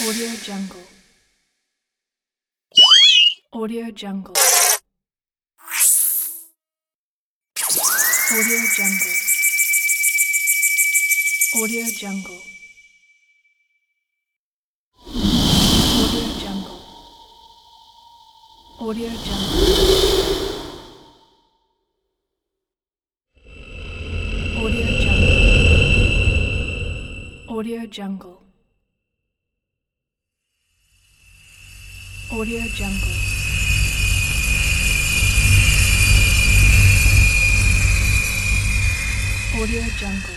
Audio Jungle. Audio Jungle. Audio Jungle. Audio Jungle. Audio Jungle. Audio Jungle. Audio Jungle. Audio Jungle. Audio Jungle. Audio Jungle.